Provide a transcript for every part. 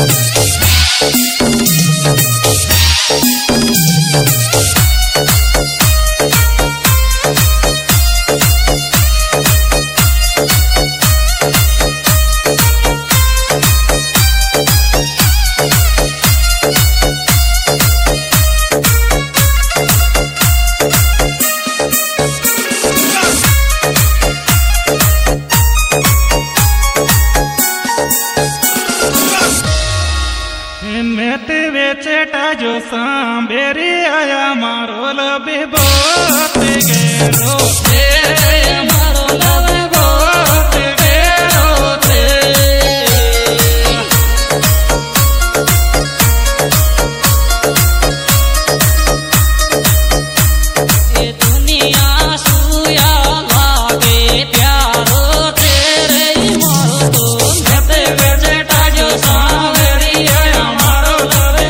चेटा जो सांबेरी आया मारो लबे बहुत गेरो मारो लबे बहुत गेरो ये दुनिया सुया लागे प्यारो तेरे मारो तो कहते चेटा जो सांबेरी आया मारो लबे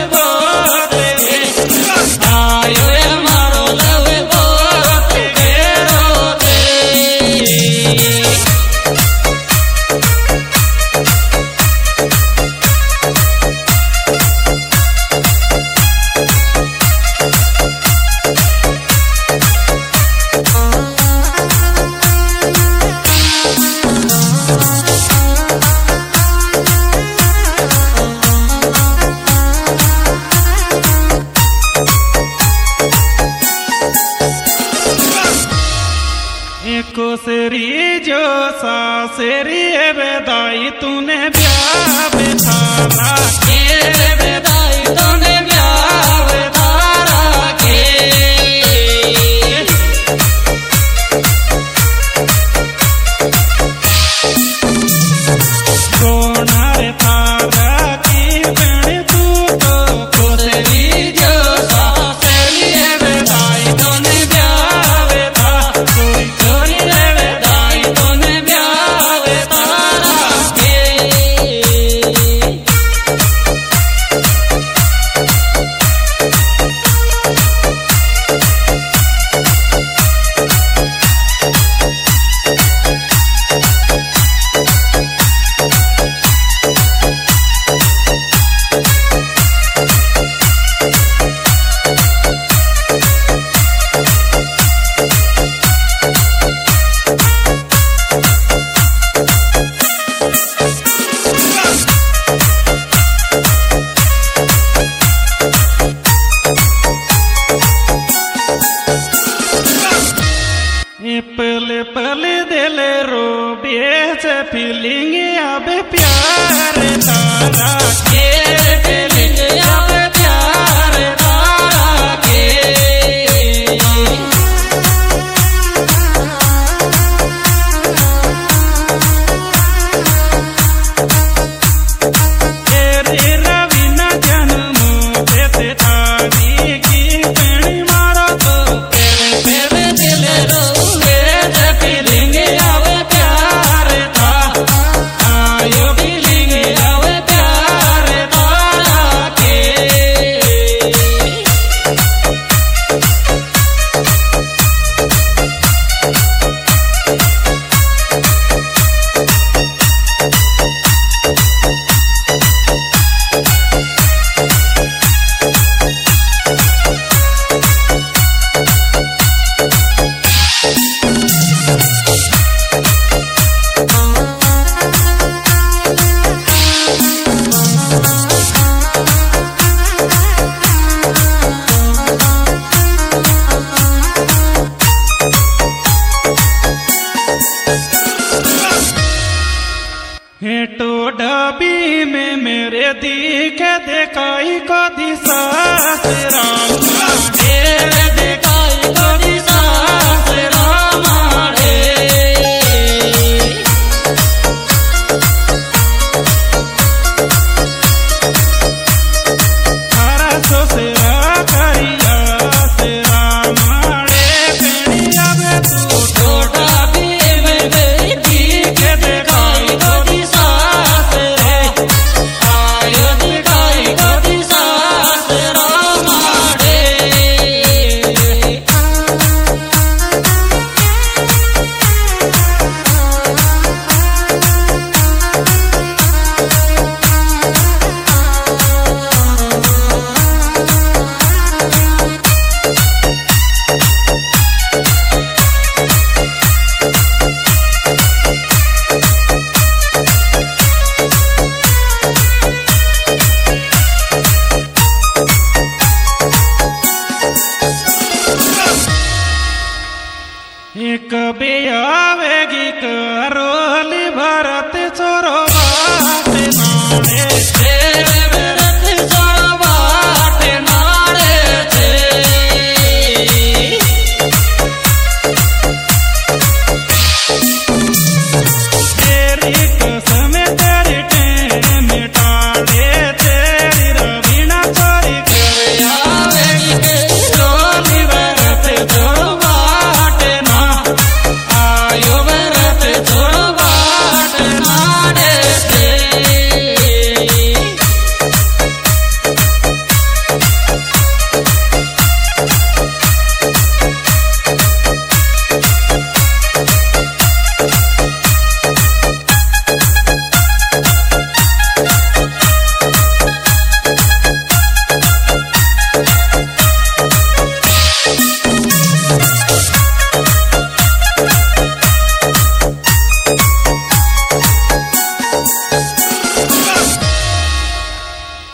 कोसरी जो सासरी बेदाई तूने ब्याह बेतारा के बेदाई तूने ब्याह बेतारा के सोनार थारा की बहन तू तो कोसरी जो सासरी बेदाई तूने ब्याह बेतारा चोरी पले पले दिल रो बेच फीलिंग अब प्यार तारा के फीलिंग अब प्यार तारा के तेरे रवि न जन्म देते थारी की पेणी मारो तो तेरे दिल रो फीलिंग अब प्यार था आयो फीलिंग अब प्यार तारा के हेटो डबी में मेरे दिखे देखाई को दिशा से राम देखाई को दिशा से राम हरा सो से करिया से राम पेणी अब तू तो डबी में मेरे दिखे देखाई को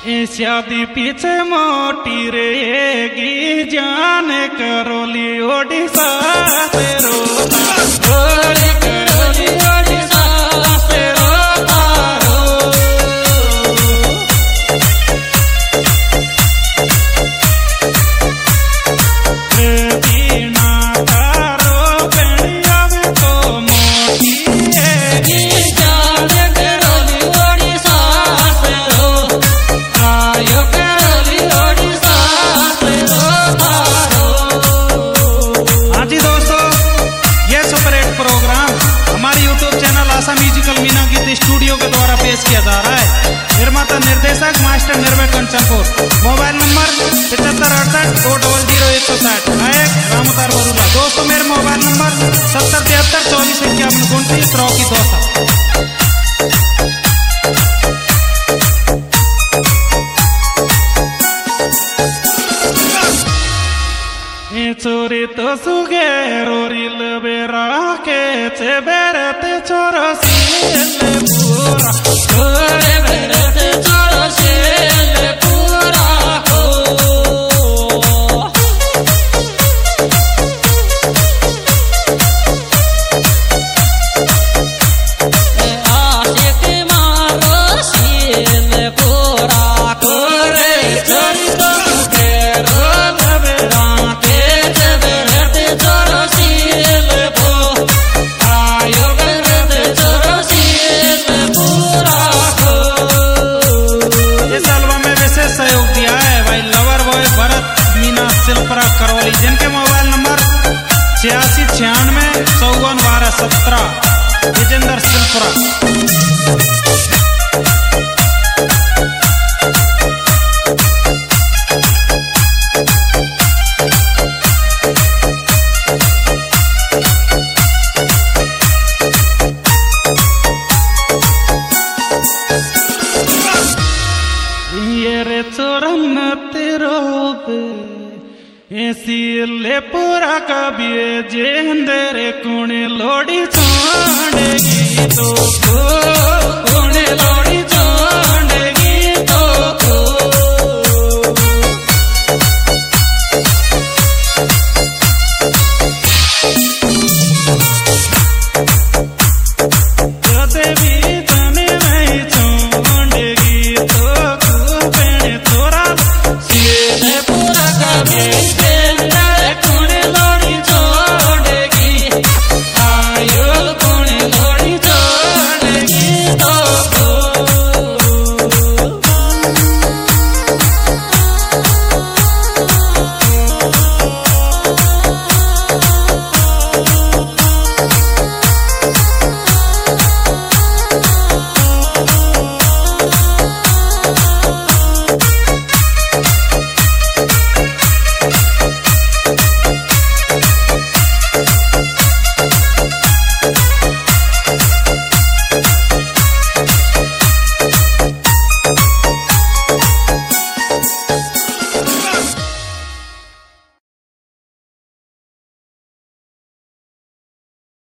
शादी पीछे मोटी रहेगी जान करोली ओडिशा से रोता करोली ओडिशा से रोता दीना तारो पेड़िया में तो मोटी रहेगी जान करोली ओडिशा से रोता स्टूडियो के द्वारा पेश किया जा रहा है। निर्माता निर्देशक master Nirbhay Kanchanpur. Mobile number 7568-200-160। गायक रामतार बरूला। दोस्तों मेरे मोबाइल नंबर 7073-2451-29 रॉकी दोसा। चोरी तो सुगे रोरिल बेरा के बेरते चोरो सीले पूरा छोरे बेरते चोरो सीले पूरा हो आशिक मारो सीले पूरा छोरे चोरी तो सुगे रोल बेरा सहयोग दिया है भाई लवर बॉय भरत मीना सिलपरा करौली, जिनके मोबाइल नंबर 8696-541217। विजेंद्र सिलपरा। चोरम तेरो ऐसी ले पूरा कभी जेंदरे कुणे लोड़ी छोड़ेगी तो कुणे लोड़ी